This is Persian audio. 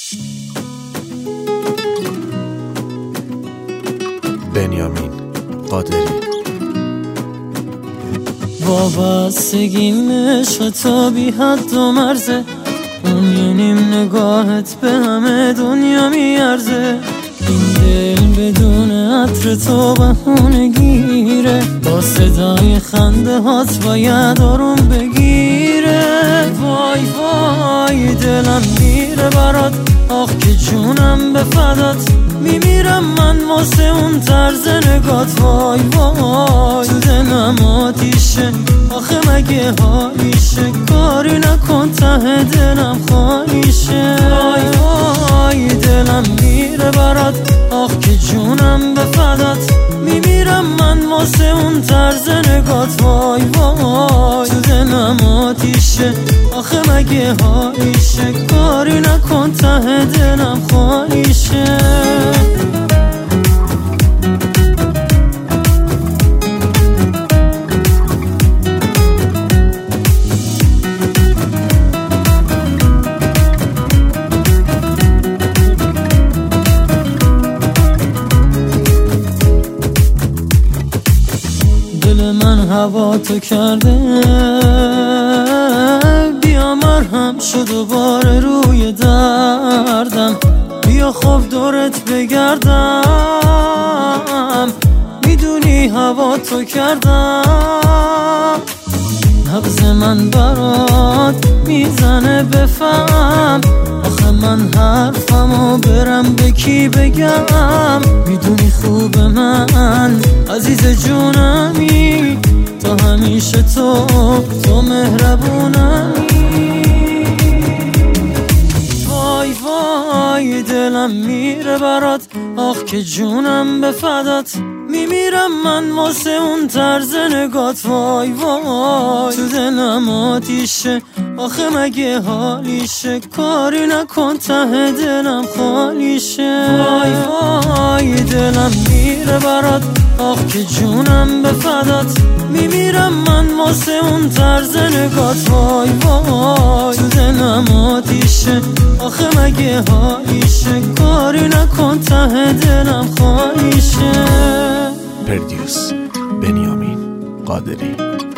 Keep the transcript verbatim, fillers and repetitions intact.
بنیامین قادری. وابستگیم عشق تو بی حد و مرزه، اون یه نیم نگاهت به همه دنیا میارزه. این دل بدون عطر تو بهونه گیره، با صدای خنده هات باید آروم بگیره. وای وای دلم میره برات، آخ که جونم به فدات. میمیرم من واسه اون طرز نگات. وای وای تو دلم آتیشه، آخه مگه حالیشه؟ کاری نکن ته دلم خالیشه. وای وای دلم میره برات، آخ که جونم به فدات. میمیرم من واسه اون طرز نگات. وای وای تو دلم آتیشه، آخه مگه حالیشه؟ کاری نکن ته دلم خالیشه. دل من هوا تو کرده، بیا مرهم شد و بار روی دردم. بیا خوب دورت بگردم، میدونی هوا تو کردم. نبض من برات میزنه بفهم، آخه من حرفمو برم به کی بگم؟ میدونی خوب من عزیز جونمی، تا همیشه تو تو مهربونمی. وای وای دلم میره برات، آخ که جونم به فدات. میمیرم من واسه اون طرز نگات. وای وای تو دلم آتیشه، آخه مگه حالیشه؟ کاری نکن ته دلم خالیشه. وای وای دلم میره برات، آخ که جونم به فدات. میمیرم من واسه اون طرز نگات. وای وای تو دلم آتیشه، آخه مگه حالیشه؟ کاری نکن ته دلم خالیشه. پردیوس بنیامین قادری.